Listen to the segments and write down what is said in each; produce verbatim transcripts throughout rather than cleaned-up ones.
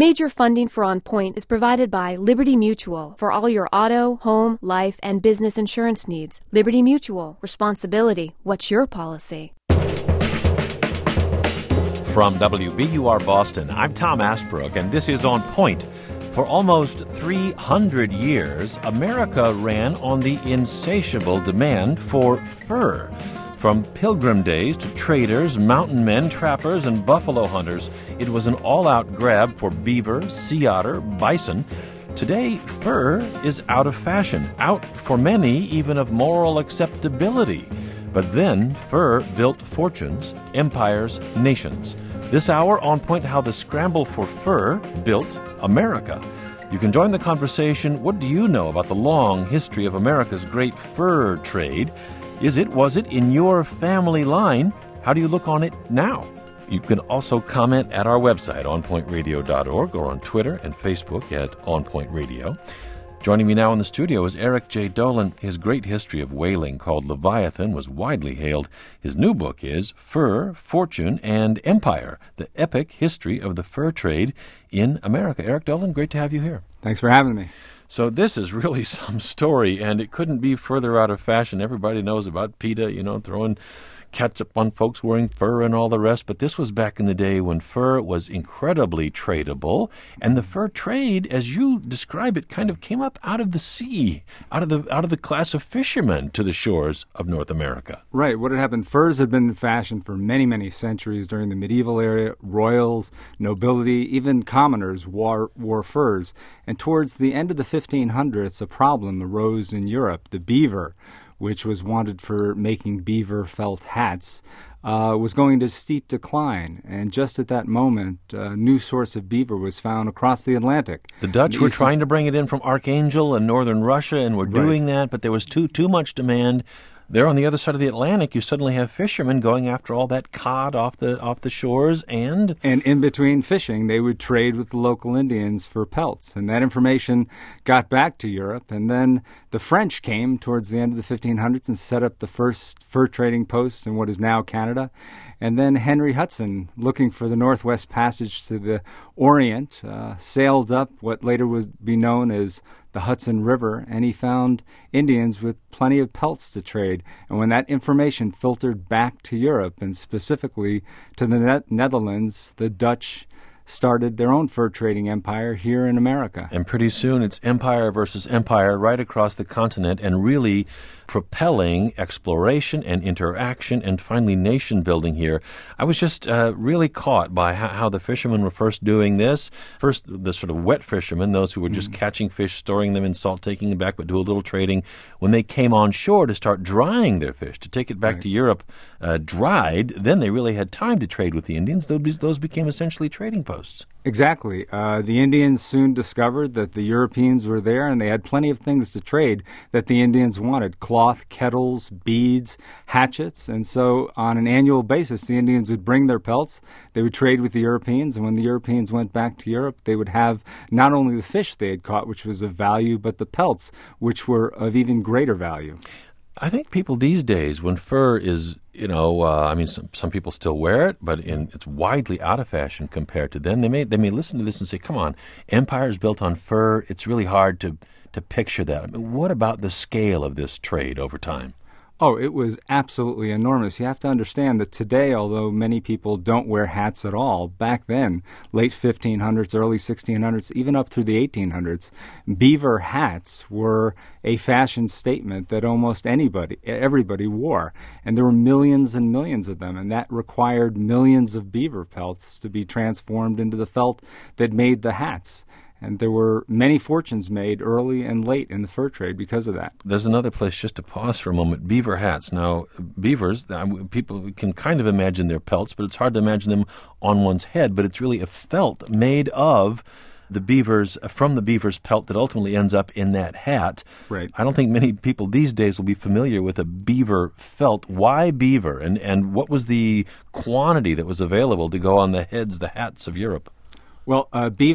Major funding for On Point is provided by Liberty Mutual for all your auto, home, life, and business insurance needs. Liberty Mutual. Responsibility. What's your policy? From W B U R Boston, I'm Tom Asbrook, and this is On Point. For almost three hundred years, America ran on the insatiable demand for fur. From pilgrim days to traders, mountain men, trappers, and buffalo hunters, it was an all-out grab for beaver, sea otter, bison. Today, fur is out of fashion, out for many even of moral acceptability. But then, fur built fortunes, empires, nations. This hour, On Point, how the scramble for fur built America. You can join the conversation. What do you know about the long history of America's great fur trade? Is it, was it in your family line? How do you look on it now? You can also comment at our website, on point radio dot org, or on Twitter and Facebook at On Point Radio. Joining me now in the studio is Eric J. Dolan. His great history of whaling, called Leviathan, was widely hailed. His new book is Fur, Fortune, and Empire, the epic history of the fur trade in America. Eric Dolan, great to have you here. Thanks for having me. So this is really some story, and it couldn't be further out of fashion. Everybody knows about PETA, you know, throwing ketchup on folks wearing fur and all the rest, but this was back in the day when fur was incredibly tradable, and the fur trade, as you describe it, kind of came up out of the sea, out of the out of the class of fishermen to the shores of North America. Right. What had happened, furs had been in fashion for many, many centuries during the medieval era. Royals, nobility, even commoners wore, wore furs. And towards the end of the fifteen hundreds, a problem arose in Europe. The beaver, which was wanted for making beaver felt hats, uh, was going to steep decline. And just at that moment, a new source of beaver was found across the Atlantic. The Dutch the were trying to bring it in from Archangel and northern Russia, and were doing Right. that, but there was too too much demand. There on the other side of the Atlantic, you suddenly have fishermen going after all that cod off the off the shores, and And in between fishing, they would trade with the local Indians for pelts. And that information got back to Europe. And then the French came towards the end of the fifteen hundreds and set up the first fur trading posts in what is now Canada. And then Henry Hudson, looking for the Northwest Passage to the Orient, uh, sailed up what later would be known as the Hudson River, and he found Indians with plenty of pelts to trade. And when that information filtered back to Europe, and specifically to the ne- Netherlands, the Dutch started their own fur trading empire here in America. and pretty soon it's empire versus empire right across the continent, and really propelling exploration and interaction and finally nation building here. I was just uh, really caught by how, how the fishermen were first doing this. First, the sort of wet fishermen, those who were just mm-hmm. catching fish, storing them in salt, taking them back, but do a little trading. When they came on shore to start drying their fish, to take it back Right. to Europe uh, dried, then they really had time to trade with the Indians. Those, those became essentially trading posts. Exactly. Uh, the Indians soon discovered that the Europeans were there, and they had plenty of things to trade that the Indians wanted: cloth, kettles, beads, hatchets. And so on an annual basis, the Indians would bring their pelts, they would trade with the Europeans, and when the Europeans went back to Europe, they would have not only the fish they had caught, which was of value, but the pelts, which were of even greater value. I think people these days, when fur is, you know, uh, I mean, some, some people still wear it, but in, it's widely out of fashion compared to then. They may they may listen to this and say, come on, empire is built on fur. It's really hard to, to picture that. I mean, what about the scale of this trade over time? Oh, it was absolutely enormous. You have to understand that today, although many people don't wear hats at all, back then, late fifteen hundreds, early sixteen hundreds, even up through the eighteen hundreds, beaver hats were a fashion statement that almost anybody, everybody wore. And there were millions and millions of them, and that required millions of beaver pelts to be transformed into the felt that made the hats. And there were many fortunes made early and late in the fur trade because of that. There's another place, just to pause for a moment, beaver hats. Now, beavers, people can kind of imagine their pelts, but it's hard to imagine them on one's head. But it's really a felt made of the beavers, from the beaver's pelt that ultimately ends up in that hat. Right. I don't think many people these days will be familiar with a beaver felt. Why beaver? And, and what was the quantity that was available to go on the heads, the hats of Europe? Well, uh, beaver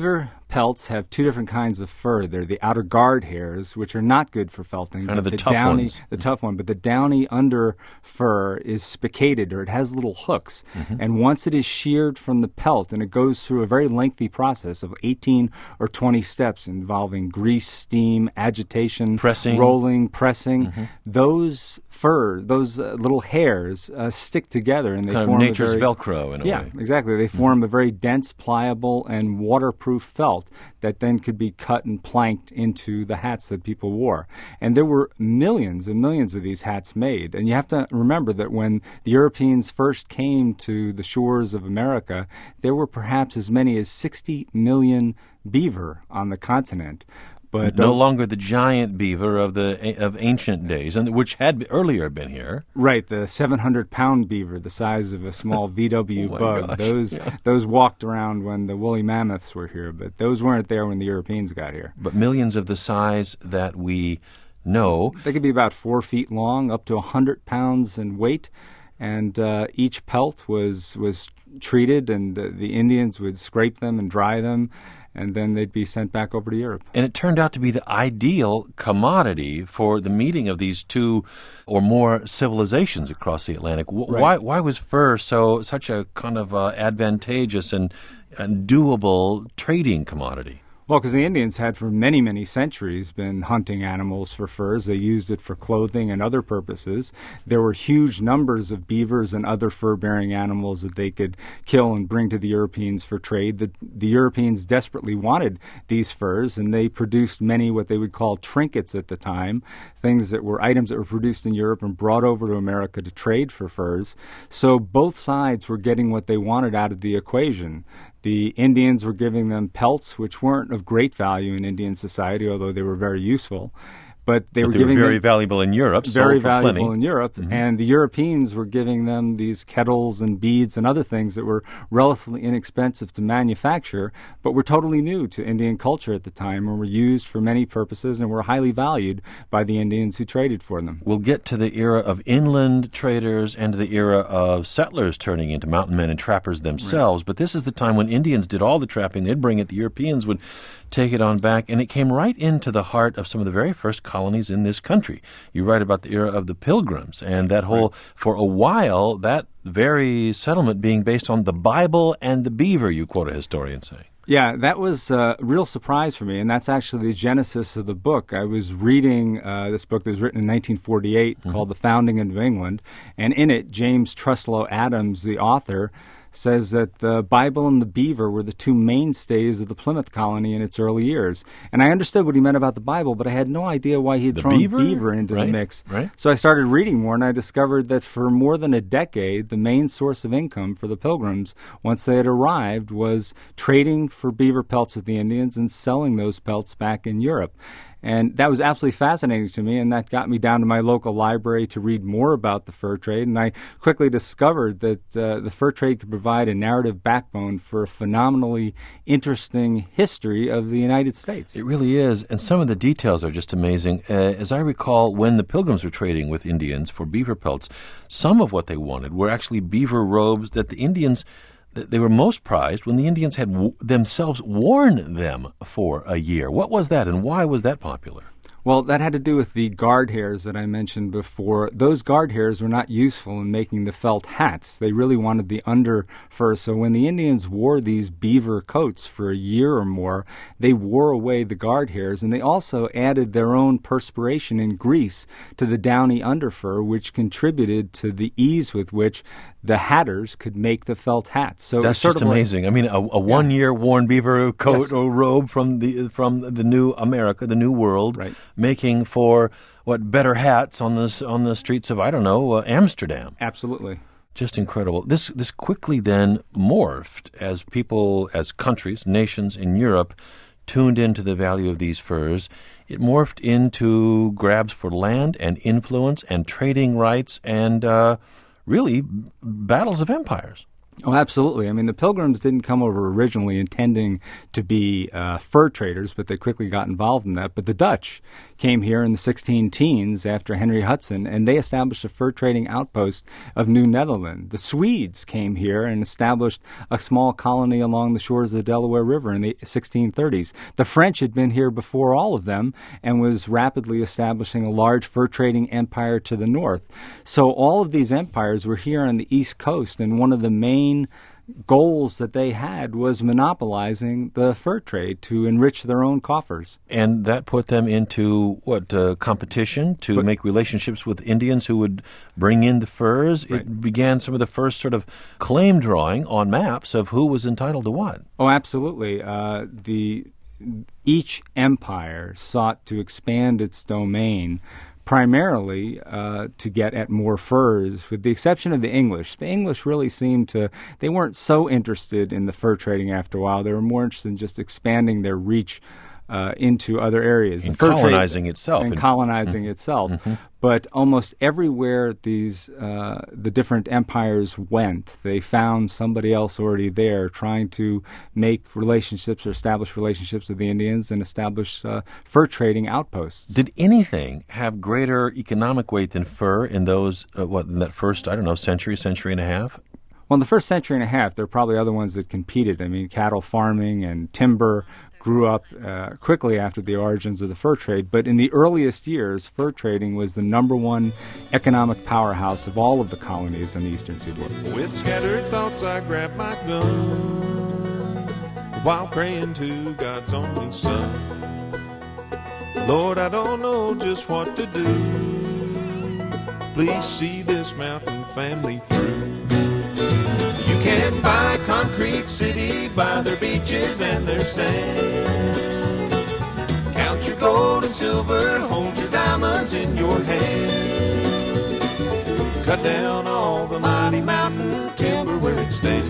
pelts have two different kinds of fur. They're the outer guard hairs, which are not good for felting. Kind of the, the tough downy, ones. The tough one. But the downy under fur is spicated, or it has little hooks. Mm-hmm. And once it is sheared from the pelt, and it goes through a very lengthy process of eighteen or twenty steps involving grease, steam, agitation, pressing, rolling, pressing, mm-hmm. those fur, those uh, little hairs uh, stick together, and they kind form of nature's a very, Velcro in a yeah, way. Yeah, exactly. They form mm-hmm. a very dense, pliable, and waterproof felt that then could be cut and planked into the hats that people wore. And there were millions and millions of these hats made. And you have to remember that when the Europeans first came to the shores of America, there were perhaps as many as sixty million beaver on the continent. But no longer the giant beaver of the of ancient days, and which had earlier been here. Right, the seven hundred pound beaver, the size of a small V W oh bug. Gosh. Those yeah. those walked around when the woolly mammoths were here, but those weren't there when the Europeans got here. But millions of the size that we know. They could be about four feet long, up to one hundred pounds in weight, and uh, each pelt was was treated, and the, the Indians would scrape them and dry them, and then they'd be sent back over to Europe. And it turned out to be the ideal commodity for the meeting of these two or more civilizations across the Atlantic. W- right. Why why was fur so such a kind of uh, advantageous and, and doable trading commodity? Well, because the Indians had for many, many centuries been hunting animals for furs. They used it for clothing and other purposes. There were huge numbers of beavers and other fur-bearing animals that they could kill and bring to the Europeans for trade. The, the Europeans desperately wanted these furs, and they produced many what they would call trinkets at the time, things that were items that were produced in Europe and brought over to America to trade for furs. So both sides were getting what they wanted out of the equation. The Indians were giving them pelts, which weren't of great value in Indian society, although they were very useful. But they but were they giving were very them valuable in Europe, very sold for valuable plenty. in Europe, mm-hmm. and the Europeans were giving them these kettles and beads and other things that were relatively inexpensive to manufacture, but were totally new to Indian culture at the time and were used for many purposes and were highly valued by the Indians who traded for them. We'll get to the era of inland traders and to the era of settlers turning into mountain men and trappers themselves, right. But this is the time when Indians did all the trapping. They'd bring it, the Europeans would take it on back, and it came right into the heart of some of the very first colonies in this country. You write about the era of the Pilgrims, and that whole, right. for a while, that very settlement being based on the Bible and the beaver, you quote a historian saying. Yeah, that was a real surprise for me, and that's actually the genesis of the book. I was reading uh, this book that was written in nineteen forty-eight mm-hmm. called The Founding of New England, and in it, James Truslow Adams, the author, says that the Bible and the beaver were the two mainstays of the Plymouth colony in its early years. And I understood what he meant about the Bible, but I had no idea why he had the thrown beaver? beaver into right, the mix. Right. So I started reading more, and I discovered that for more than a decade, the main source of income for the Pilgrims, once they had arrived, was trading for beaver pelts with the Indians and selling those pelts back in Europe. And that was absolutely fascinating to me, and that got me down to my local library to read more about the fur trade. And I quickly discovered that uh, the fur trade could provide a narrative backbone for a phenomenally interesting history of the United States. It really is, and some of the details are just amazing. Uh, as I recall, when the Pilgrims were trading with Indians for beaver pelts, some of what they wanted were actually beaver robes that the Indians they were most prized when the Indians had w- themselves worn them for a year. What was that, and why was that popular? Well, that had to do with the guard hairs that I mentioned before. Those guard hairs were not useful in making the felt hats. They really wanted the under fur. So when the Indians wore these beaver coats for a year or more, they wore away the guard hairs, and they also added their own perspiration and grease to the downy underfur, which contributed to the ease with which the hatters could make the felt hats. So that's sort just of amazing. Like, I mean, a, a one-year worn beaver coat yes. or robe from the from the new America, the new world, right. making for what better hats on the on the streets of I don't know uh, Amsterdam. Absolutely. Just incredible. This this quickly then morphed as people, as countries, nations in Europe tuned into the value of these furs. It morphed into grabs for land and influence and trading rights and. Uh, Really, battles of empires. Oh, absolutely. I mean, the Pilgrims didn't come over originally intending to be uh, fur traders, but they quickly got involved in that. But the Dutch came here in the sixteen teens after Henry Hudson, and they established a fur trading outpost of New Netherland. The Swedes came here and established a small colony along the shores of the Delaware River in the sixteen thirties. The French had been here before all of them and was rapidly establishing a large fur trading empire to the north. So all of these empires were here on the East Coast, and one of the main goals that they had was monopolizing the fur trade to enrich their own coffers. And that put them into, what, uh, competition to but, make relationships with Indians who would bring in the furs. Right. It began some of the first sort of claim drawing on maps of who was entitled to what. Oh, absolutely. Uh, the each empire sought to expand its domain primarily uh, to get at more furs, with the exception of the English. The English really seemed to, they weren't so interested in the fur trading after a while. They were more interested in just expanding their reach uh, into other areas. And colonizing trade, itself. And colonizing mm-hmm. itself. Mm-hmm. But almost everywhere these uh, the different empires went, they found somebody else already there trying to make relationships or establish relationships with the Indians and establish uh, fur trading outposts. Did anything have greater economic weight than fur in those, uh, what, in that first, I don't know, century, century and a half? Well, in the first century and a half, there are probably other ones that competed. I mean, cattle farming and timber grew up uh, quickly after the origins of the fur trade. But in the earliest years, fur trading was the number one economic powerhouse of all of the colonies on the eastern seaboard. With scattered thoughts, I grab my gun while praying to God's only Son. Lord, I don't know just what to do. Please see this mountain family through. You can't buy a concrete city by their beaches and their sand. Count your gold and silver, hold your diamonds in your hand. Cut down all the mighty mountain timber where it stands.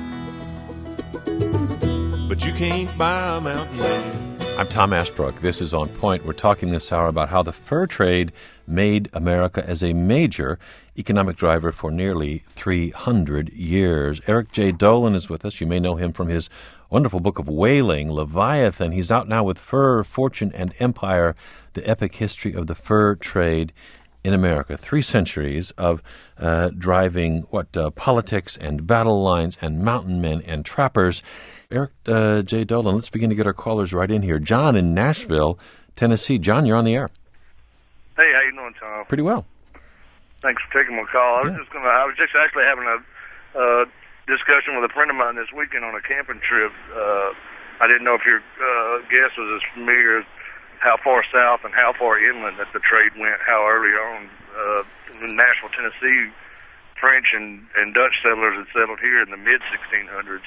But you can't buy a mountain land. I'm Tom Ashbrook. This is On Point. We're talking this hour about how the fur trade made America as a major economic driver for nearly three hundred years. Eric J. Dolin is with us. You may know him from his wonderful book of whaling, Leviathan. He's out now with Fur, Fortune, and Empire, the epic history of the fur trade in America. Three centuries of uh, driving, what, uh, politics and battle lines and mountain men and trappers. Eric uh, J. Dolin, let's begin to get our callers right in here. John in Nashville, Tennessee. John, you're on the air. Hey, how you doing, Tom? Pretty well. Thanks for taking my call. I was yeah. just gonna. I was just actually having a uh, discussion with a friend of mine this weekend on a camping trip. Uh, I didn't know if your uh, guest was as familiar as how far south and how far inland that the trade went, how early on uh, in Nashville, Tennessee, French and, and Dutch settlers had settled here in the mid sixteen hundreds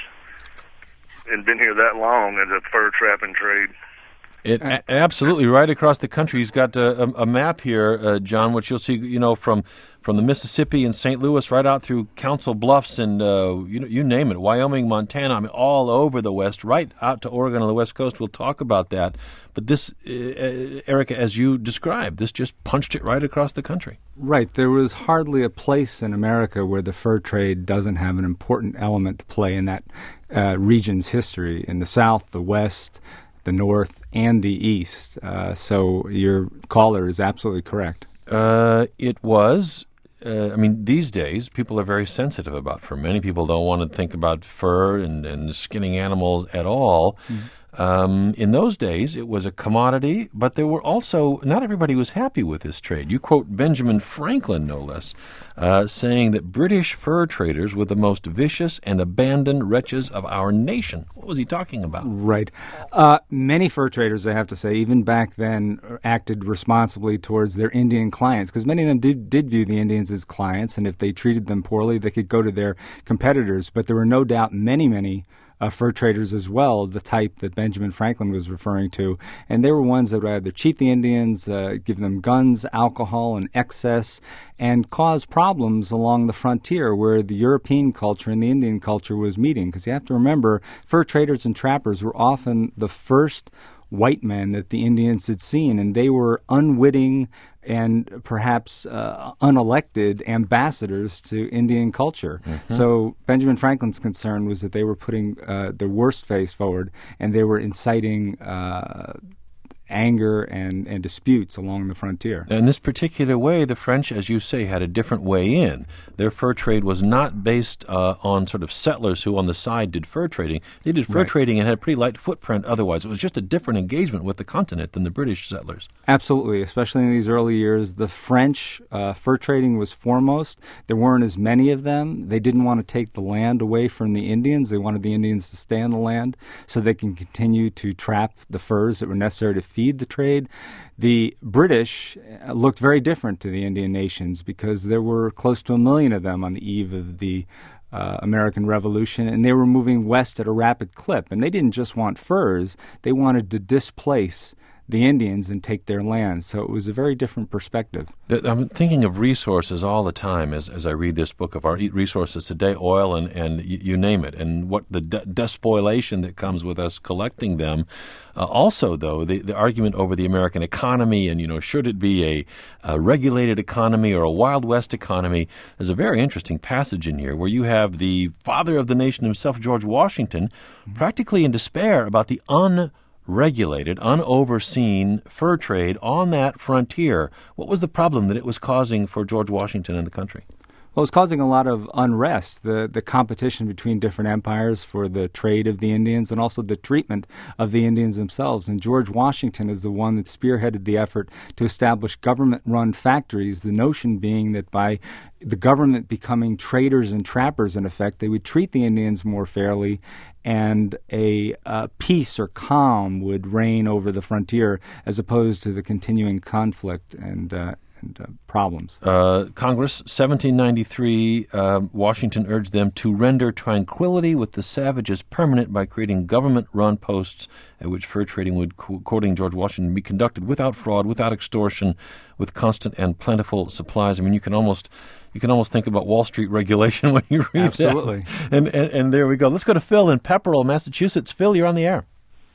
and been here that long as a fur trapping trade. It a- absolutely right across the country. He's got a, a, a map here, uh, John, which you'll see, you know, from from the Mississippi and Saint Louis right out through Council Bluffs and uh, you know, you name it, Wyoming, Montana. I mean, all over the West, right out to Oregon on the West Coast. We'll talk about that. But this, uh, Erica, as you described, this just punched it right across the country. Right. There was hardly a place in America where the fur trade doesn't have an important element to play in that uh, region's history. In the South, the West, the North, and the East. Uh, so your caller is absolutely correct. Uh, it was. Uh, I mean, these days, people are very sensitive about fur. Many people don't want to think about fur and, and skinning animals at all. Mm-hmm. Um, in those days, it was a commodity, but there were also, not everybody was happy with this trade. You quote Benjamin Franklin, no less, uh, saying that British fur traders were the most vicious and abandoned wretches of our nation. What was he talking about? Right. Uh, many fur traders, I have to say, even back then, acted responsibly towards their Indian clients, because many of them did, did view the Indians as clients, and if they treated them poorly, they could go to their competitors. But there were no doubt many, many Uh, fur traders as well, the type that Benjamin Franklin was referring to. And they were ones that would either cheat the Indians, uh, give them guns, alcohol, and excess, and cause problems along the frontier where the European culture and the Indian culture was meeting. Because you have to remember, fur traders and trappers were often the first white men that the Indians had seen, and they were unwitting and perhaps uh, unelected ambassadors to Indian culture. Mm-hmm. So Benjamin Franklin's concern was that they were putting uh, the worst face forward, and they were inciting uh, anger and, and disputes along the frontier. In this particular way, the French, as you say, had a different way in. Their fur trade was not based uh, on sort of settlers who on the side did fur trading. They did fur Right. trading and had a pretty light footprint otherwise. It was just a different engagement with the continent than the British settlers. Absolutely, especially in these early years. The French uh, fur trading was foremost. There weren't as many of them. They didn't want to take the land away from the Indians. They wanted the Indians to stay on the land so they can continue to trap the furs that were necessary to feed the trade. The British looked very different to the Indian nations because there were close to a million of them on the eve of the uh, American Revolution, and they were moving west at a rapid clip. And they didn't just want furs, they wanted to displace the Indians and take their land. So it was a very different perspective. I'm thinking of resources all the time as, as I read this book of our resources today, oil and, and you, you name it, and what the de- despoilation that comes with us collecting them. Uh, also, though, the, the argument over the American economy and, you know, should it be a, a regulated economy or a Wild West economy, there's a very interesting passage in here where you have the father of the nation himself, George Washington, mm-hmm. practically in despair about the un regulated, unoverseen fur trade on that frontier. What was the problem that it was causing for George Washington and the country? Well, it was causing a lot of unrest, the, the competition between different empires for the trade of the Indians and also the treatment of the Indians themselves. And George Washington is the one that spearheaded the effort to establish government-run factories, the notion being that by the government becoming traders and trappers, in effect, they would treat the Indians more fairly, and a uh, peace or calm would reign over the frontier as opposed to the continuing conflict and uh, and uh, problems. Uh, Congress, seventeen ninety-three, uh, Washington urged them to render tranquility with the savages permanent by creating government-run posts at which fur trading would, according to George Washington, be conducted without fraud, without extortion, with constant and plentiful supplies. I mean, you can almost you can almost think about Wall Street regulation when you read Absolutely. that. And, and and there we go. Let's go to Phil in Pepperell, Massachusetts. Phil, you're on the air.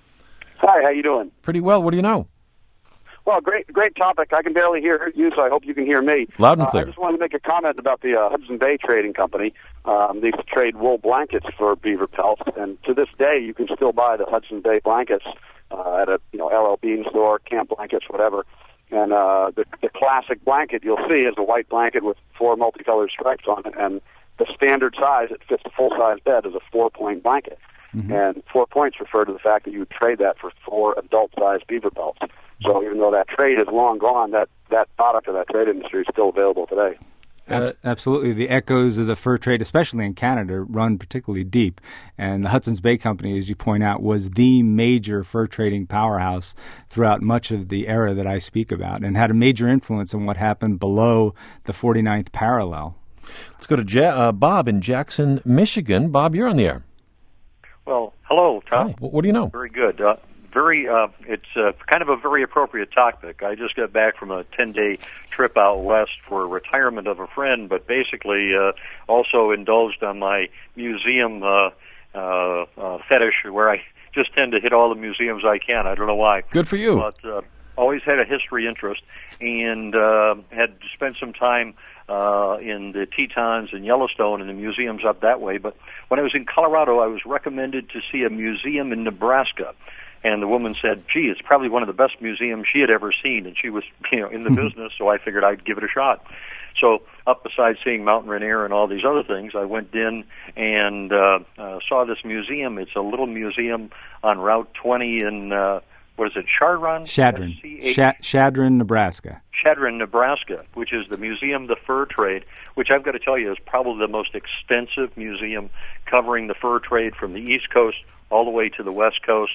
Hi, how you doing? Pretty well. What do you know? Well, great, great topic. I can barely hear you, so I hope you can hear me. Loud and clear. Uh, I just wanted to make a comment about the uh, Hudson Bay Trading Company. Um, they used to trade wool blankets for beaver pelts, and to this day, you can still buy the Hudson Bay blankets uh, at a you know L L Bean store, Camp Blankets, whatever. And uh, the, the classic blanket you'll see is a white blanket with four multicolored stripes on it, and the standard size, it fits a full-size bed, is a four-point blanket. Mm-hmm. And four points refer to the fact that you would trade that for four adult-sized beaver pelts. So even though that trade is long gone, that, that product of that trade industry is still available today. Uh, Absolutely. The echoes of the fur trade, especially in Canada, run particularly deep. And the Hudson's Bay Company, as you point out, was the major fur trading powerhouse throughout much of the era that I speak about and had a major influence on what happened below the forty-ninth parallel. Let's go to ja- uh, Bob in Jackson, Michigan. Bob, you're on the air. Well, hello, Tom. Hi. What do you know? Very good. Uh, very. Uh, it's uh, kind of a very appropriate topic. I just got back from a ten-day trip out west for retirement of a friend, but basically uh, also indulged on my museum uh, uh, uh, fetish, where I just tend to hit all the museums I can. I don't know why. Good for you. But uh, always had a history interest, and uh, had spent some time uh, in the Tetons and Yellowstone and the museums up that way. But when I was in Colorado, I was recommended to see a museum in Nebraska. And the woman said, gee, it's probably one of the best museums she had ever seen. And she was, you know, in the business, so I figured I'd give it a shot. So up besides seeing Mount Rainier and all these other things, I went in and uh, uh, saw this museum. It's a little museum on Route twenty in, uh, what is it, Chadron? Chadron. Sh- Chadron, Nebraska. Chadron, Nebraska, which is the Museum of the Fur Trade, which I've got to tell you is probably the most extensive museum covering the fur trade from the East Coast all the way to the West Coast.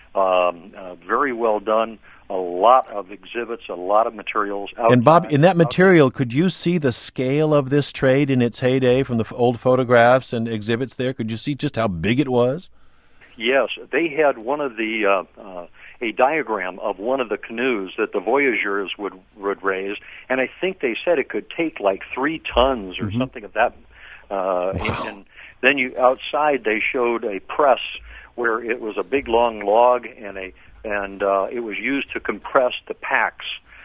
Um, uh, very well done. A lot of exhibits, a lot of materials. Outside, and Bob, in that material, outside. Could you see the scale of this trade in its heyday from the f- old photographs and exhibits there? Could you see just how big it was? Yes, they had one of the uh, uh, a diagram of one of the canoes that the voyageurs would would raise, and I think they said it could take like three tons or mm-hmm. something of that. Uh, wow. and, and then you outside they showed a press where it was a big long log and a and uh, it was used to compress the packs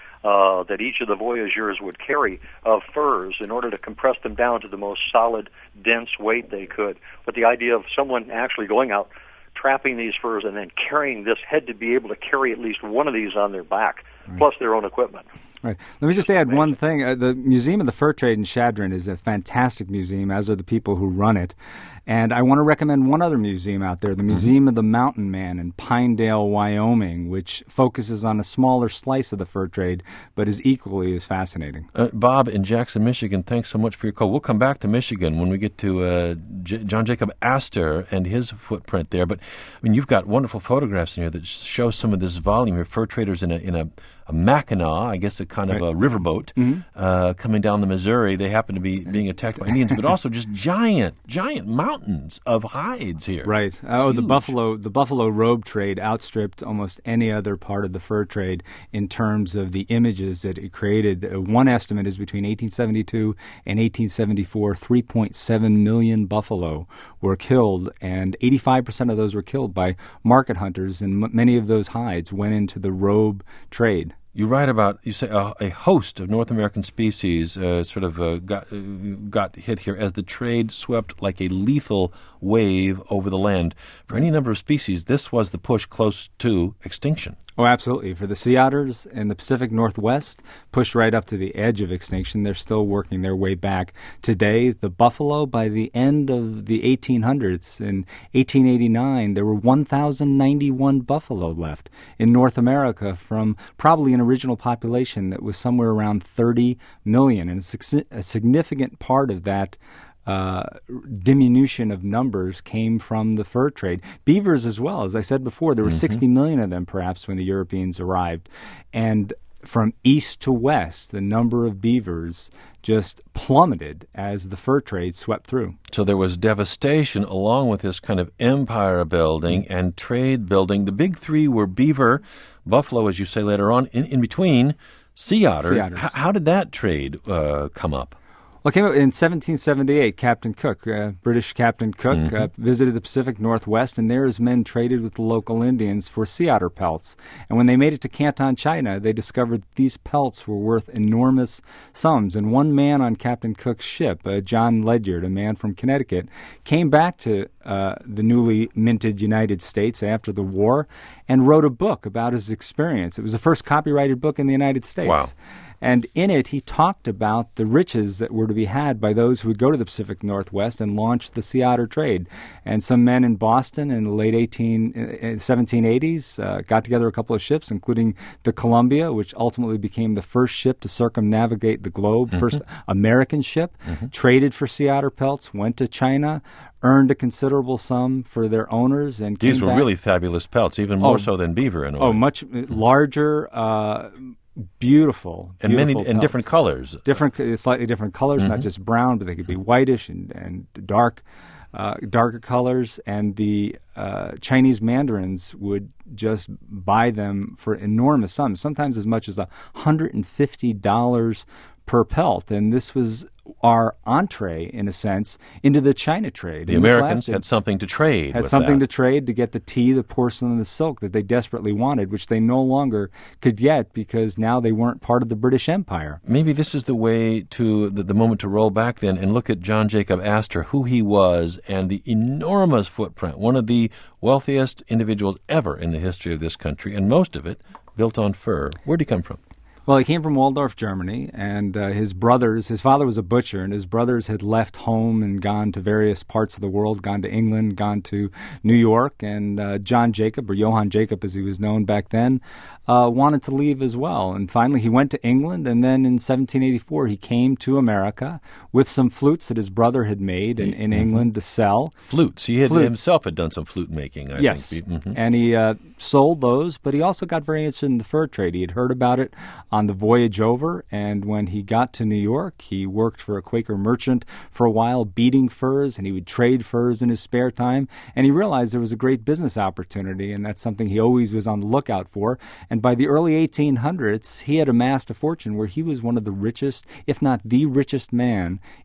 uh, that each of the voyageurs would carry of furs in order to compress them down to the most solid, dense weight they could. But the idea of someone actually going out, trapping these furs, and then carrying this had to be able to carry at least one of these on their back, right, plus their own equipment. Right. Let me just add one thing. Uh, the Museum of the Fur Trade in Chadron is a fantastic museum, as are the people who run it. And I want to recommend one other museum out there, the Museum mm-hmm. of the Mountain Man in Pinedale, Wyoming, which focuses on a smaller slice of the fur trade, but is equally as fascinating. Uh, Bob in Jackson, Michigan, thanks so much for your call. We'll come back to Michigan when we get to uh, J- John Jacob Astor and his footprint there. But, I mean, you've got wonderful photographs in here that show some of this volume here, fur traders in a, in a, a Mackinac, I guess a kind of right. a riverboat, mm-hmm. uh, coming down the Missouri. They happen to be being attacked by Indians, but also just giant, giant mountains of hides here. Right. Oh, Huge. the buffalo the buffalo robe trade outstripped almost any other part of the fur trade in terms of the images that it created. Uh, one estimate is between eighteen seventy-two and eighteen seventy-four, three point seven million buffalo were killed, and eighty-five percent of those were killed by market hunters, and m- many of those hides went into the robe trade. You write about, you say, a, a host of North American species uh, sort of uh, got uh, got hit here as the trade swept like a lethal wave over the land. For any number of species, this was the push close to extinction. Oh, absolutely. For the sea otters in the Pacific Northwest, pushed right up to the edge of extinction, they're still working their way back. Today, the buffalo, by the end of the eighteen hundreds, in eighteen eighty-nine, there were one thousand ninety-one buffalo left in North America from probably an original population that was somewhere around thirty million. And a, a significant part of that Uh, diminution of numbers came from the fur trade. Beavers as well. As I said before, there were mm-hmm. sixty million of them perhaps when the Europeans arrived. And from east to west, the number of beavers just plummeted as the fur trade swept through. So there was devastation along with this kind of empire building and trade building. The big three were beaver, buffalo, as you say later on, in, in between, sea otter. Sea otters. H- how did that trade uh, come up? Well, it came up in seventeen seventy-eight. Captain Cook, uh, British Captain Cook, mm-hmm. uh, visited the Pacific Northwest, and there his men traded with the local Indians for sea otter pelts. And when they made it to Canton, China, they discovered that these pelts were worth enormous sums. And one man on Captain Cook's ship, uh, John Ledyard, a man from Connecticut, came back to uh, the newly minted United States after the war and wrote a book about his experience. It was the first copyrighted book in the United States. Wow. And in it, he talked about the riches that were to be had by those who would go to the Pacific Northwest and launch the sea otter trade. And some men in Boston in the late eighteen, uh, seventeen eighties uh, got together a couple of ships, including the Columbia, which ultimately became the first ship to circumnavigate the globe, mm-hmm. first American ship, mm-hmm. traded for sea otter pelts, went to China, earned a considerable sum for their owners, and came These were back. really fabulous pelts, even more oh, so than beaver in a way. Oh, much larger, uh, beautiful, and beautiful many and different colors, different, slightly different colors, mm-hmm. not just brown, but they could be whitish and and dark, uh, darker colors. And the uh, Chinese mandarins would just buy them for enormous sums, sometimes as much as a hundred and fifty dollars per pelt. And this was our entree, in a sense, into the China trade. The Americans had something to trade. Had with something that. to trade to get the tea, the porcelain, and the silk that they desperately wanted, which they no longer could get because now they weren't part of the British Empire. Maybe this is the way to the, the moment to roll back then and look at John Jacob Astor, who he was, and the enormous footprint. One of the wealthiest individuals ever in the history of this country, and most of it built on fur. Where did he come from? Well, he came from Waldorf, Germany, and uh, his brothers, his father was a butcher, and his brothers had left home and gone to various parts of the world, gone to England, gone to New York, and uh, John Jacob, or Johann Jacob as he was known back then, uh, wanted to leave as well. And finally he went to England, and then in seventeen eighty-four he came to America with some flutes that his brother had made in, in mm-hmm. England to sell. Flutes. He had flutes. himself had done some flute making, I yes. think. Yes, mm-hmm. and he uh, sold those, but he also got very interested in the fur trade. He had heard about it on the voyage over, and when he got to New York, he worked for a Quaker merchant for a while, beating furs, and he would trade furs in his spare time, and he realized there was a great business opportunity, and that's something he always was on the lookout for. And by the early eighteen hundreds, he had amassed a fortune where he was one of the richest, if not the richest man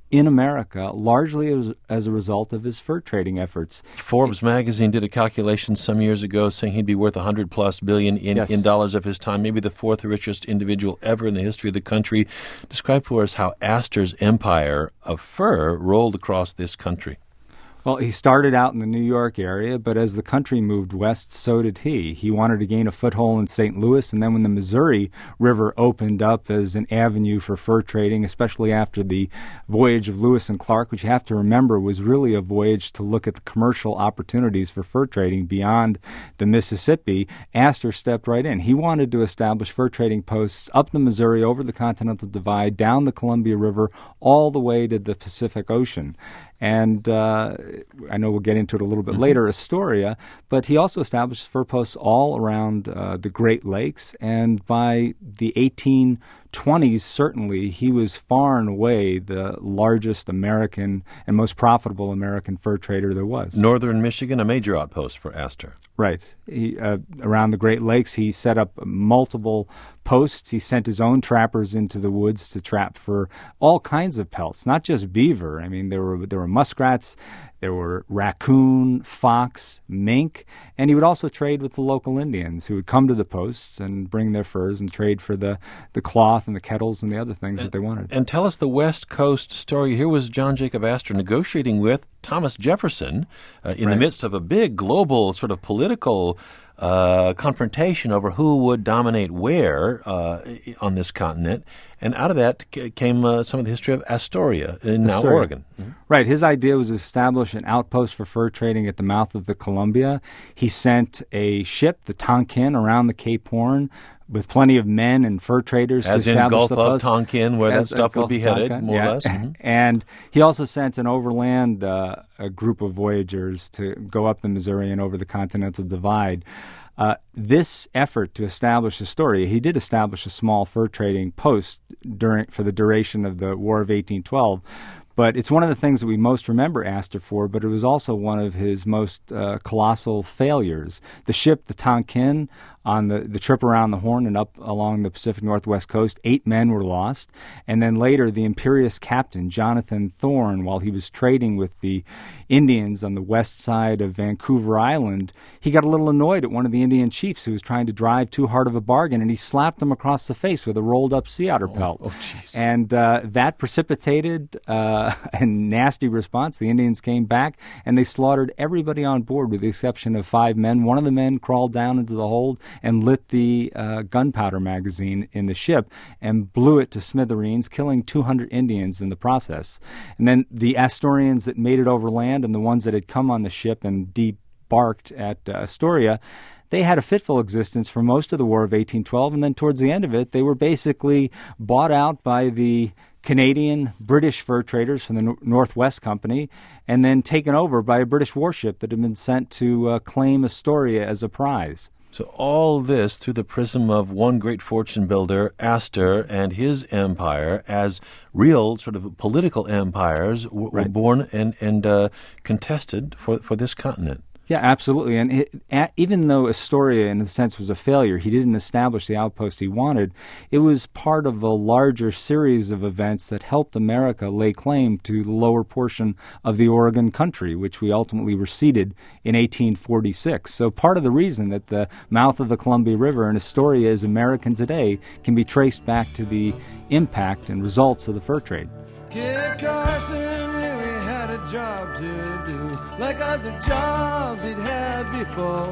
in America, largely as, as a result of his fur trading efforts. Forbes magazine did a calculation some years ago saying he'd be worth one hundred plus billion in, Yes. in dollars of his time, maybe the fourth richest individual ever in the history of the country. Describe for us how Astor's empire of fur rolled across this country. Well, he started out in the New York area, but as the country moved west, so did he. He wanted to gain a foothold in Saint Louis, and then when the Missouri River opened up as an avenue for fur trading, especially after the voyage of Lewis and Clark, which you have to remember was really a voyage to look at the commercial opportunities for fur trading beyond the Mississippi, Astor stepped right in. He wanted to establish fur trading posts up the Missouri, over the Continental Divide, down the Columbia River, all the way to the Pacific Ocean. And uh, I know we'll get into it a little bit mm-hmm. later, Astoria, but he also established fur posts all around uh, the Great Lakes. And by the eighteen twenties, certainly, he was far and away the largest American and most profitable American fur trader there was. Northern Michigan, a major outpost for Astor. Right. He, uh, around the Great Lakes, he set up multiple posts. He sent his own trappers into the woods to trap for all kinds of pelts, not just beaver. I mean, there were there were muskrats, there were raccoon, fox, mink, and he would also trade with the local Indians who would come to the posts and bring their furs and trade for the, the cloth and the kettles and the other things and, that they wanted. And tell us the West Coast story. Here was John Jacob Astor negotiating with Thomas Jefferson uh, in right. the midst of a big global sort of political uh, confrontation over who would dominate where uh, on this continent. And out of that c- came uh, some of the history of Astoria in now Astoria. Oregon. Mm-hmm. Right. His idea was to establish an outpost for fur trading at the mouth of the Columbia. He sent a ship, the Tonkin, around the Cape Horn with plenty of men and fur traders As to in establish Gulf the of post. Tonkin, where As that stuff in would be Gulf of headed, Tonkin, more yeah. or less. Mm-hmm. And he also sent an overland uh, a group of voyagers to go up the Missouri and over the Continental Divide. Uh, this effort to establish Astoria, he did establish a small fur trading post during for the duration of the War of eighteen twelve, but it's one of the things that we most remember Astor for, but it was also one of his most uh, colossal failures. The ship, the Tonkin, on the, the trip around the Horn and up along the Pacific Northwest coast, eight men were lost. And then later, the imperious captain, Jonathan Thorne, while he was trading with the Indians on the west side of Vancouver Island, he got a little annoyed at one of the Indian chiefs who was trying to drive too hard of a bargain, and he slapped him across the face with a rolled-up sea otter pelt. Oh, oh, and uh, that precipitated uh, a nasty response. The Indians came back, and they slaughtered everybody on board with the exception of five men. One of the men crawled down into the hold and lit the uh, gunpowder magazine in the ship and blew it to smithereens, killing two hundred Indians in the process. And then the Astorians that made it over land and the ones that had come on the ship and debarked at uh, Astoria, they had a fitful existence for most of the War of eighteen twelve, and then towards the end of it, they were basically bought out by the Canadian, British fur traders from the Nor- Northwest Company, and then taken over by a British warship that had been sent to uh, claim Astoria as a prize. So all this through the prism of one great fortune builder, Astor, and his empire as real sort of political empires w- Right. were born and, and uh, contested for, for this continent. Yeah, absolutely. And it, a, even though Astoria, in a sense, was a failure, he didn't establish the outpost he wanted, it was part of a larger series of events that helped America lay claim to the lower portion of the Oregon country, which we ultimately were ceded in eighteen forty-six. So part of the reason that the mouth of the Columbia River and Astoria is American today can be traced back to the impact and results of the fur trade. Kid Carson knew he had a job to do, like other jobs he'd had before.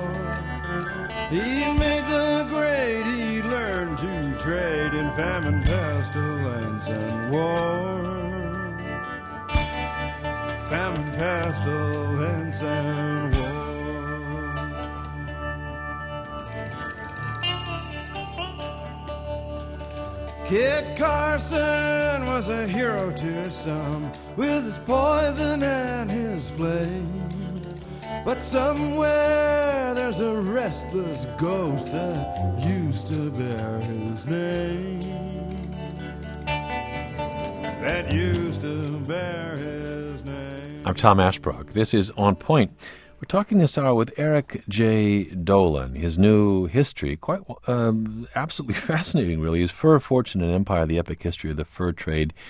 He made the grade, he learned to trade in famine, pestilence, and war. Famine, pestilence, and war. Kid Carson was a hero to some, with his poison and his flame. But somewhere there's a restless ghost that used to bear his name. That used to bear his name. I'm Tom Ashbrook. This is On Point. We're talking this hour with Eric J. Dolan. His new history, quite um, absolutely fascinating, really, his Fur Fortune and Empire, the epic history of the fur trade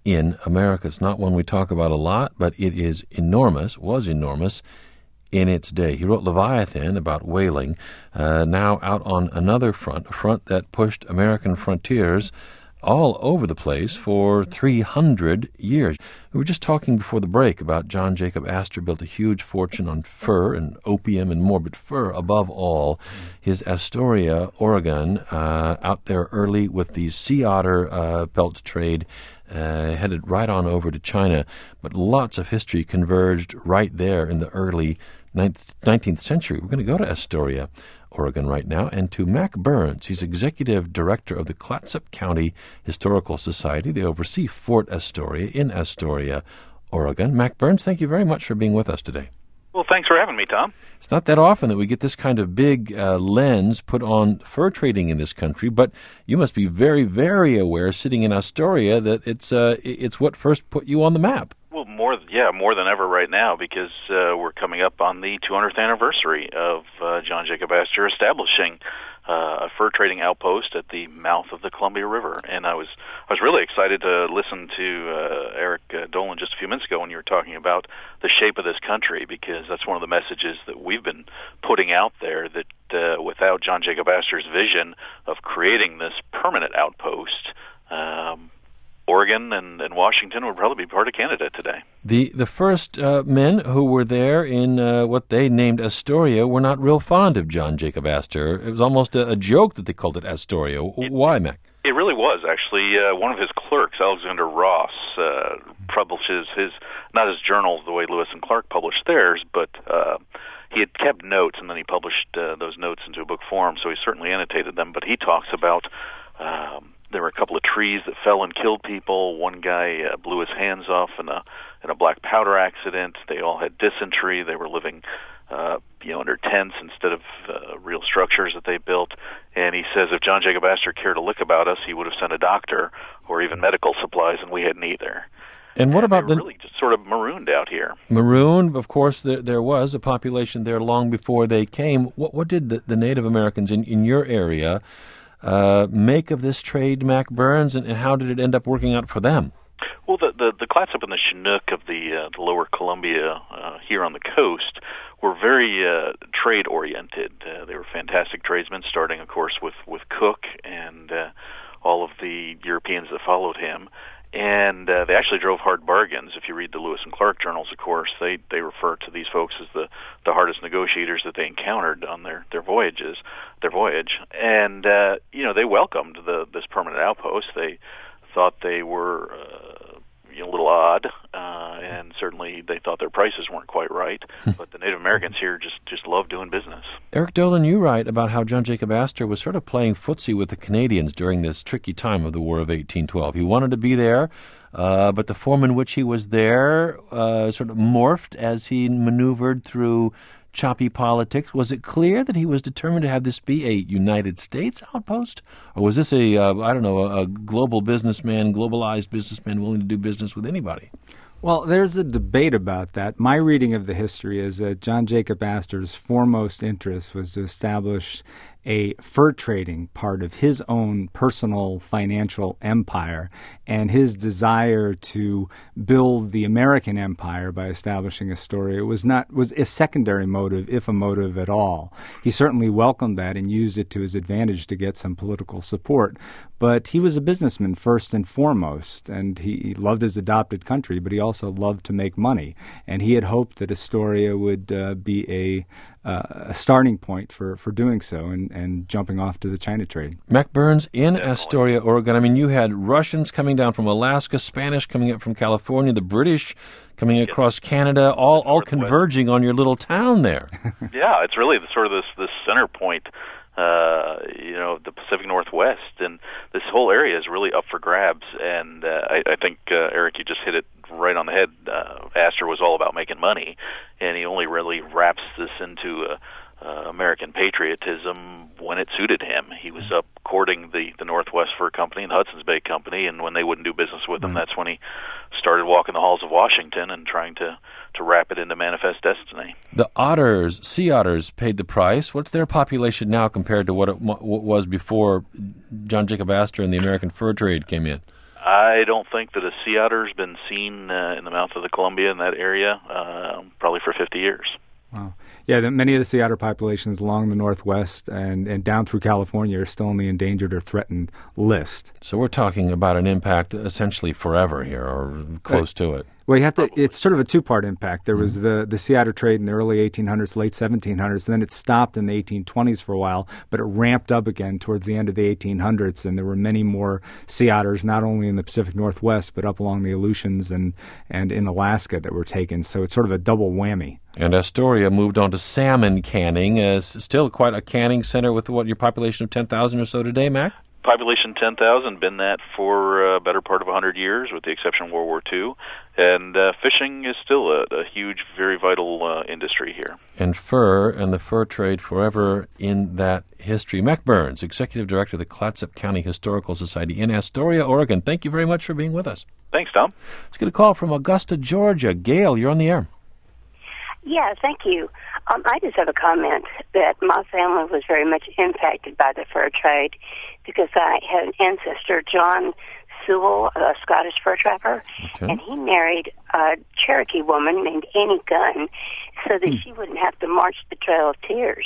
in America. It's not one we talk about a lot, but it is enormous, was enormous in its day. He wrote Leviathan about whaling, uh, now out on another front, a front that pushed American frontiers all over the place for three hundred years. We were just talking before the break about John Jacob Astor built a huge fortune on fur and opium and more, but fur above all. His Astoria, Oregon, uh, out there early with the sea otter uh, pelt trade, uh, headed right on over to China. But lots of history converged right there in the early nineteenth century. We're going to go to Astoria, Oregon right now, and to Mac Burns. He's executive director of the Clatsop County Historical Society. They oversee Fort Astoria in Astoria, Oregon. Mac Burns, thank you very much for being with us today. Well, thanks for having me, Tom. It's not that often that we get this kind of big uh, lens put on fur trading in this country, but you must be very, very aware, sitting in Astoria, that it's uh, it's what first put you on the map. Well, more yeah, more than ever right now, because uh, we're coming up on the two hundredth anniversary of uh, John Jacob Astor establishing uh, a fur trading outpost at the mouth of the Columbia River. And I was I was really excited to listen to uh, Eric uh, Dolan just a few minutes ago when you were talking about the shape of this country, because that's one of the messages that we've been putting out there, that uh, without John Jacob Astor's vision of creating this permanent outpost, um, Oregon and, and Washington would probably be part of Canada today. The the first uh, men who were there in uh, what they named Astoria were not real fond of John Jacob Astor. It was almost a, a joke that they called it Astoria. It, Why, Mac? It really was, actually. Uh, one of his clerks, Alexander Ross, uh, publishes his, not his journals the way Lewis and Clark published theirs, but uh, he had kept notes, and then he published uh, those notes into a book form, so he certainly annotated them. But he talks about um, there were a couple of trees that fell and killed people. One guy uh, blew his hands off in a in a black powder accident. They all had dysentery. They were living, uh, you know, under tents instead of uh, real structures that they built. And he says if John Jacob Astor cared a lick about us, he would have sent a doctor or even medical supplies, and we had neither. And what and about they were the really just sort of marooned out here? Marooned, of course, there, there was a population there long before they came. What what did the, the Native Americans in, in your area uh, make of this trade, Mac Burns, and, and how did it end up working out for them? Well, the the, the Clatsop and the Chinook of the, uh, the lower Columbia uh, here on the coast were very uh, trade-oriented. Uh, they were fantastic tradesmen, starting, of course, with, with Cook and uh, all of the Europeans that followed him. And uh, they actually drove hard bargains. If you read the Lewis and Clark journals, of course, they, they refer to these folks as the, the hardest negotiators that they encountered on their, their voyages, their voyage. And, uh, you know, they welcomed the, this permanent outpost. They thought they were uh, you know, a little odd, uh, and certainly they thought their prices weren't quite right. But the Native Americans here just, just love doing business. Eric Dolan, you write about how John Jacob Astor was sort of playing footsie with the Canadians during this tricky time of the War of eighteen twelve. He wanted to be there, uh, but the form in which he was there uh, sort of morphed as he maneuvered through choppy politics. Was it clear that he was determined to have this be a United States outpost? Or was this a, uh, I don't know, a, a global businessman, globalized businessman willing to do business with anybody? Well, there's a debate about that. My reading of the history is that John Jacob Astor's foremost interest was to establish a fur trading part of his own personal financial empire, and his desire to build the American empire by establishing Astoria was not was a secondary motive, if a motive at all. He certainly welcomed that and used it to his advantage to get some political support. But he was a businessman first and foremost, and he, he loved his adopted country, but he also loved to make money. And he had hoped that Astoria would uh, be a Uh, a starting point for, for doing so and, and jumping off to the China trade. Mac Burns, in Astoria, Oregon, I mean, you had Russians coming down from Alaska, Spanish coming up from California, the British coming across Canada, all, all converging on your little town there. Yeah, it's really the, sort of this, this center point, uh, you know, the Pacific Northwest, and this whole area is really up for grabs. And uh, I, I think, uh, Eric, you just hit it right on the head. Uh, Astor was all about making money, and he only really wraps this into uh, uh, American patriotism when it suited him. He was up courting the, the Northwest Fur Company and the Hudson's Bay Company, and when they wouldn't do business with him, that's when he started walking the halls of Washington and trying to, to wrap it into manifest destiny. The otters, sea otters, paid the price. What's their population now compared to what it what was before John Jacob Astor and the American fur trade came in? I don't think that a sea otter's been seen uh, in the mouth of the Columbia in that area uh, probably for fifty years. Wow. Yeah, the, many of the sea otter populations along the Northwest and, and down through California are still on the endangered or threatened list. So we're talking about an impact essentially forever here, or close right. to it. Well, you have to. It's sort of a two-part impact. There was the, the sea otter trade in the early eighteen hundreds, late seventeen hundreds, and then it stopped in the eighteen twenties for a while, but it ramped up again towards the end of the eighteen hundreds, and there were many more sea otters, not only in the Pacific Northwest, but up along the Aleutians and, and in Alaska that were taken. So it's sort of a double whammy. And Astoria moved on to salmon canning. Uh, still quite a canning center with, what, your population of ten thousand or so today, Mac? Population ten thousand, been that for a uh, better part of one hundred years, with the exception of World War Two. And uh, fishing is still a, a huge, very vital uh, industry here. And fur and the fur trade forever in that history. Mac Burns, Executive Director of the Clatsop County Historical Society in Astoria, Oregon. Thank you very much for being with us. Thanks, Tom. Let's get a call from Augusta, Georgia. Gail, you're on the air. Yeah, thank you. Um, I just have a comment that my family was very much impacted by the fur trade because I had an ancestor, John Sewell, a Scottish fur trapper, okay. and he married a Cherokee woman named Annie Gunn so that hmm. she wouldn't have to march the Trail of Tears.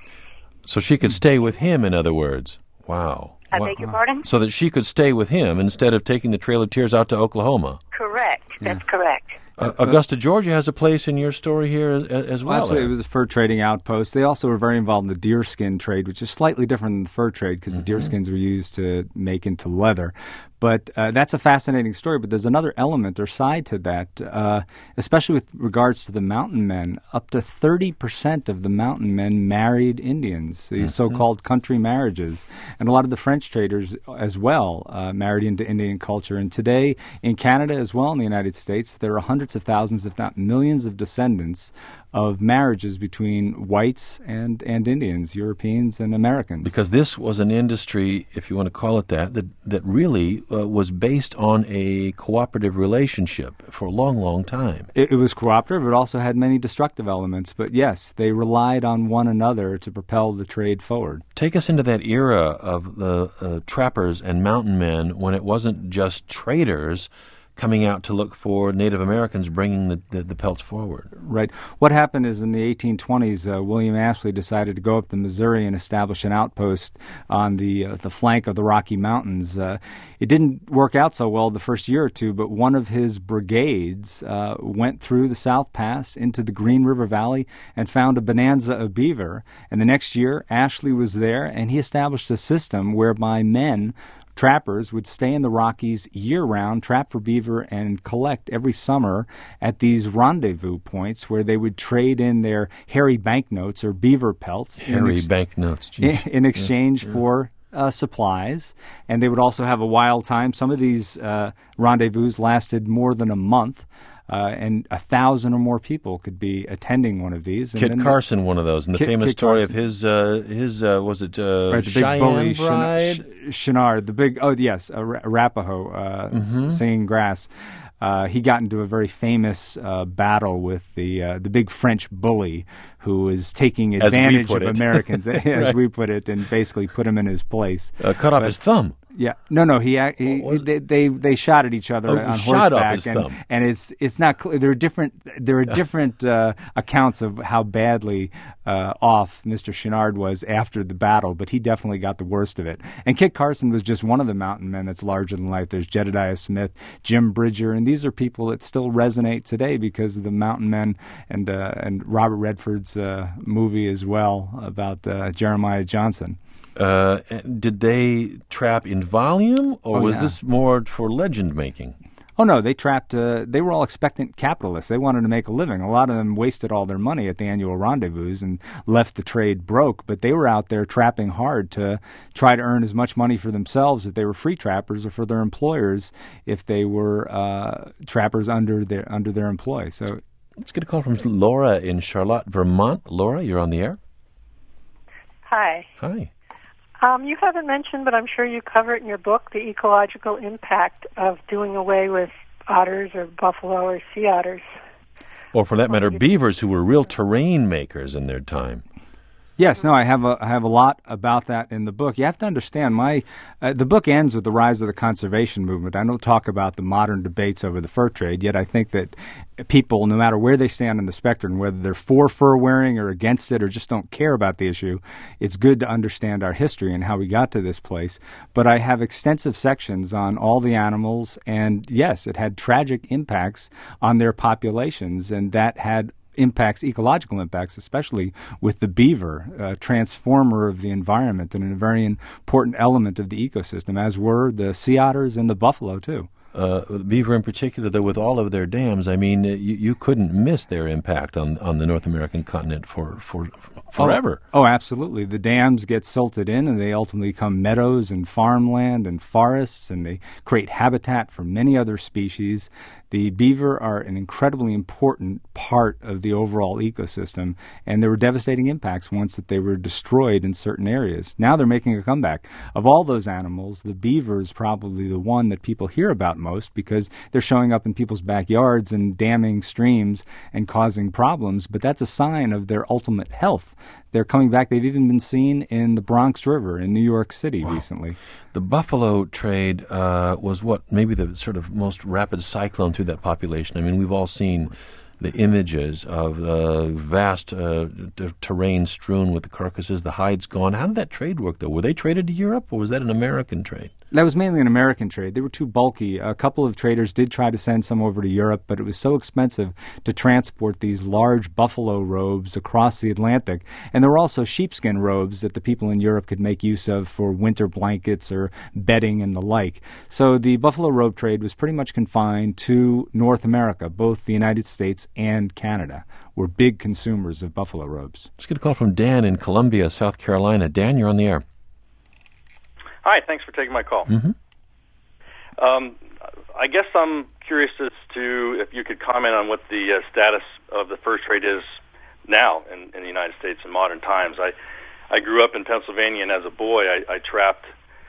So she could stay with him, in other words. Wow. I wow. beg your pardon? So that she could stay with him instead of taking the Trail of Tears out to Oklahoma. Correct. Yeah. That's correct. Uh, Augusta, Georgia has a place in your story here as, as well. Absolutely. It was a fur trading outpost. They also were very involved in the deerskin trade, which is slightly different than the fur trade because mm-hmm. the deerskins were used to make into leather. But uh, that's a fascinating story. But there's another element or side to that, uh, especially with regards to the mountain men. Up to thirty percent of the mountain men married Indians, these mm-hmm. so-called country marriages. And a lot of the French traders as well uh, married into Indian culture. And today in Canada as well in the United States, there are hundreds of thousands, if not millions of descendants of marriages between whites and, and Indians, Europeans and Americans. Because this was an industry, if you want to call it that, that, that really uh, was based on a cooperative relationship for a long, long time. It, it was cooperative. It also had many destructive elements. But yes, they relied on one another to propel the trade forward. Take us into that era of the uh, trappers and mountain men when it wasn't just traders coming out to look for Native Americans bringing the, the, the pelts forward. Right. What happened is in the eighteen twenties, uh, William Ashley decided to go up the Missouri and establish an outpost on the uh, the flank of the Rocky Mountains. Uh, it didn't work out so well the first year or two, but one of his brigades uh, went through the South Pass into the Green River Valley and found a bonanza of beaver. And the next year, Ashley was there, and he established a system whereby men trappers would stay in the Rockies year-round, trap for beaver, and collect every summer at these rendezvous points where they would trade in their hairy banknotes or beaver pelts. Hairy ex- banknotes, geez. In, in exchange yeah, yeah. for uh, supplies. And they would also have a wild time. Some of these uh, rendezvous lasted more than a month. Uh, and a thousand or more people could be attending one of these. And Kit Carson, the, one of those, and the Kit, famous Kit story Carson. of his, uh, his uh, was it uh, right, the Cheyenne big bully, Bride? Sh- Chenard, the big, oh yes, Arapaho, uh, mm-hmm. s- singing grass. Uh, he got into a very famous uh, battle with the uh, the big French bully who was taking advantage of it. Americans, as right. we put it, and basically put him in his place. Uh, cut off but, his thumb. Yeah, no, no. He, he, he they, they they shot at each other oh, on shot horseback, off his and, thumb. and it's it's not clear. There are different there are different uh, accounts of how badly uh, off Mister Chenard was after the battle, but he definitely got the worst of it. And Kit Carson was just one of the mountain men that's larger than life. There's Jedediah Smith, Jim Bridger, and these are people that still resonate today because of the mountain men and uh, and Robert Redford's uh, movie as well about uh, Jeremiah Johnson. Uh, did they trap in volume, or oh, was yeah. this more for legend making? Oh, no, they trapped, uh, they were all expectant capitalists. They wanted to make a living. A lot of them wasted all their money at the annual rendezvous and left the trade broke, but they were out there trapping hard to try to earn as much money for themselves if they were free trappers or for their employers if they were uh, trappers under their under their employ. So let's get a call from Laura in Charlotte, Vermont. Laura, you're on the air. Hi. Hi. Um, you haven't mentioned, but I'm sure you cover it in your book, the ecological impact of doing away with otters or buffalo or sea otters. Or for that matter, beavers, who were real terrain makers in their time. Yes, no, I have a I have a lot about that in the book. You have to understand, my uh, the book ends with the rise of the conservation movement. I don't talk about the modern debates over the fur trade, yet I think that people, no matter where they stand on the spectrum, whether they're for fur wearing or against it or just don't care about the issue, it's good to understand our history and how we got to this place. But I have extensive sections on all the animals, and yes, it had tragic impacts on their populations, and that had impacts, ecological impacts, especially with the beaver, a transformer of the environment and a very important element of the ecosystem, as were the sea otters and the buffalo, too. Uh, the beaver in particular, though, with all of their dams, I mean, you, you couldn't miss their impact on, on the North American continent for, for forever. Oh, oh, absolutely. The dams get silted in, and they ultimately become meadows and farmland and forests, and they create habitat for many other species. The beaver are an incredibly important part of the overall ecosystem, and there were devastating impacts once that they were destroyed in certain areas. Now they're making a comeback. Of all those animals, the beaver is probably the one that people hear about most because they're showing up in people's backyards and damming streams and causing problems, but that's a sign of their ultimate health. They're coming back. They've even been seen in the Bronx River in New York City wow. recently. The buffalo trade uh, was what, maybe the sort of most rapid cyclone through that population. I mean, we've all seen the images of uh, vast uh, t- terrain strewn with the carcasses, the hides gone. How did that trade work, though? Were they traded to Europe, or was that an American trade? That was mainly an American trade. They were too bulky. A couple of traders did try to send some over to Europe, but it was so expensive to transport these large buffalo robes across the Atlantic. And there were also sheepskin robes that the people in Europe could make use of for winter blankets or bedding and the like. So the buffalo robe trade was pretty much confined to North America. Both the United States and Canada were big consumers of buffalo robes. Let's get a call from Dan in Columbia, South Carolina. Dan, you're on the air. Hi, thanks for taking my call. Mm-hmm. Um, I guess I'm curious as to if you could comment on what the uh, status of the fur trade is now in, in the United States in modern times. I, I grew up in Pennsylvania, and as a boy, I, I trapped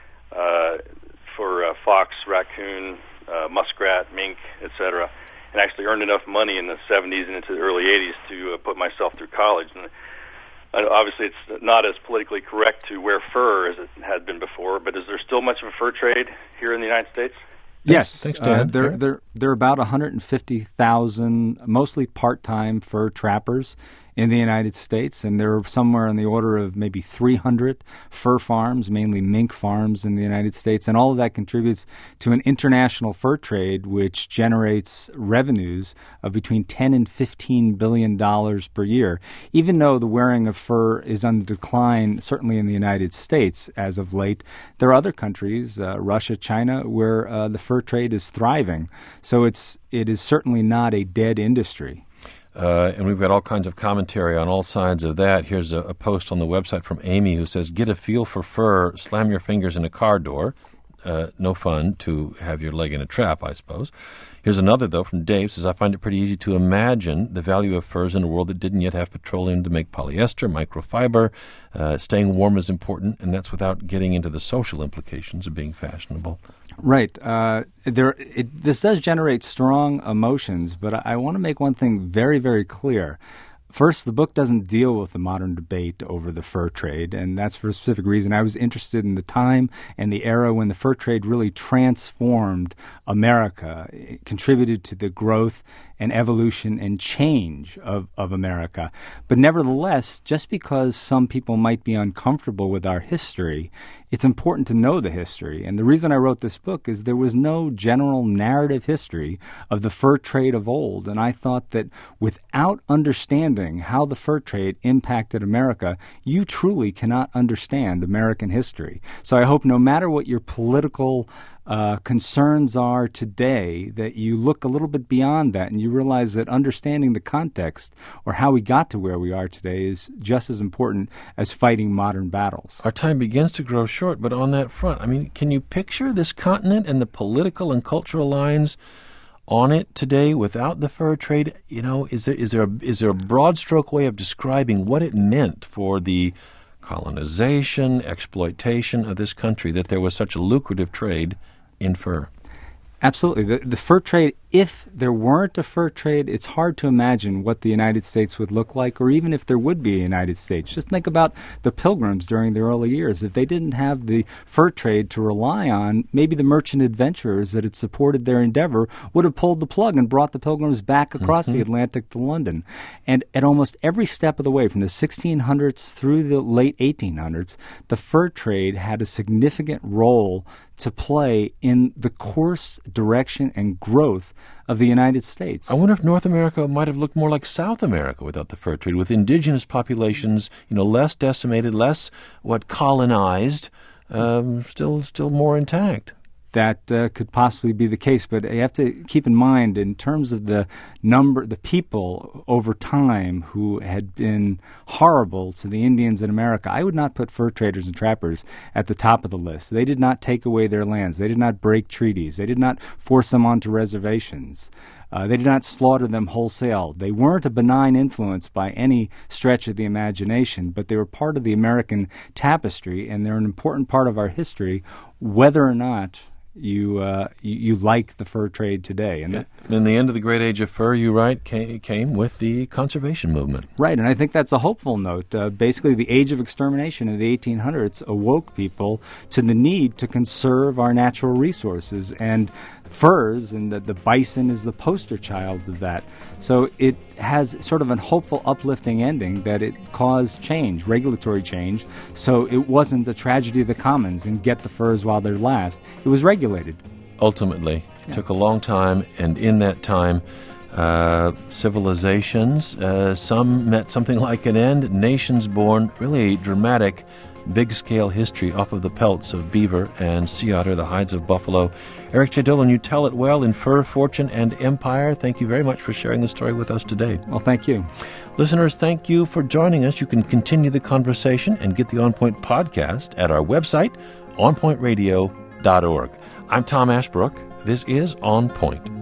uh, for uh, fox, raccoon, uh, muskrat, mink, et cetera, and actually earned enough money in the seventies and into the early eighties to uh, put myself through college. And obviously, it's not as politically correct to wear fur as it had been before, but is there still much of a fur trade here in the United States? Yes. Thanks, Dan. Uh, there, there, there are about one hundred fifty thousand, mostly part-time fur trappers in the United States, and there are somewhere on the order of maybe three hundred fur farms, mainly mink farms in the United States, and all of that contributes to an international fur trade which generates revenues of between ten and fifteen billion dollars per year. Even though the wearing of fur is on the decline, certainly in the United States as of late, there are other countries, uh, Russia, China, where uh, the fur trade is thriving. So it's it is certainly not a dead industry. Uh, and we've got all kinds of commentary on all sides of that. Here's a, a post on the website from Amy who says, get a feel for fur, slam your fingers in a car door. Uh, no fun to have your leg in a trap, I suppose. Here's another, though, from Dave, says, I find it pretty easy to imagine the value of furs in a world that didn't yet have petroleum to make polyester, microfiber. Uh, staying warm is important, and that's without getting into the social implications of being fashionable. Right. Uh, there, it, this does generate strong emotions, but I, I want to make one thing very, very clear. First, the book doesn't deal with the modern debate over the fur trade, and that's for a specific reason. I was interested in the time and the era when the fur trade really transformed America, it contributed to the growth and evolution and change of, of America. But nevertheless, just because some people might be uncomfortable with our history, it's important to know the history. And the reason I wrote this book is there was no general narrative history of the fur trade of old. And I thought that without understanding how the fur trade impacted America, you truly cannot understand American history. So I hope no matter what your political Uh, concerns are today, that you look a little bit beyond that and you realize that understanding the context or how we got to where we are today is just as important as fighting modern battles. Our time begins to grow short, but on that front, I mean, can you picture this continent and the political and cultural lines on it today without the fur trade? You know, is there is there a, is there a broad stroke way of describing what it meant for the colonization, exploitation of this country, that there was such a lucrative trade in fur? Absolutely. The, the fur trade if there weren't a fur trade, it's hard to imagine what the United States would look like, or even if there would be a United States. Just think about the Pilgrims during the early years. If they didn't have the fur trade to rely on, maybe the merchant adventurers that had supported their endeavor would have pulled the plug and brought the Pilgrims back across mm-hmm. the Atlantic to London. And at almost every step of the way, from the sixteen hundreds through the late eighteen hundreds, the fur trade had a significant role to play in the course, direction, and growth of the United States. I wonder if North America might have looked more like South America without the fur trade, with indigenous populations, you know, less decimated, less what colonized, um, still still more intact. That uh, could possibly be the case, but you have to keep in mind, in terms of the number, the people over time who had been horrible to the Indians in America, I would not put fur traders and trappers at the top of the list. They did not take away their lands. They did not break treaties. They did not force them onto reservations. Uh, they did not slaughter them wholesale. They weren't a benign influence by any stretch of the imagination, but they were part of the American tapestry, and they're an important part of our history, whether or not you uh, you, you like the fur trade today. And, and the end of the great age of fur, you write, came, came with the conservation movement. Right, and I think that's a hopeful note. Uh, basically, the age of extermination in the eighteen hundreds awoke people to the need to conserve our natural resources, and furs and the, the bison is the poster child of that. So it has sort of a hopeful, uplifting ending that it caused change, regulatory change. So it wasn't the tragedy of the commons and get the furs while they last. It was regulated. Ultimately, yeah. It took a long time, and in that time, uh, civilizations, uh, some met something like an end, nations born, really dramatic, big-scale history off of the pelts of beaver and sea otter, the hides of buffalo. Eric J. Dolin, you tell it well in Fur, Fortune, and Empire. Thank you very much for sharing the story with us today. Well, thank you. Listeners, thank you for joining us. You can continue the conversation and get the On Point podcast at our website, on point radio dot org. I'm Tom Ashbrook. This is On Point.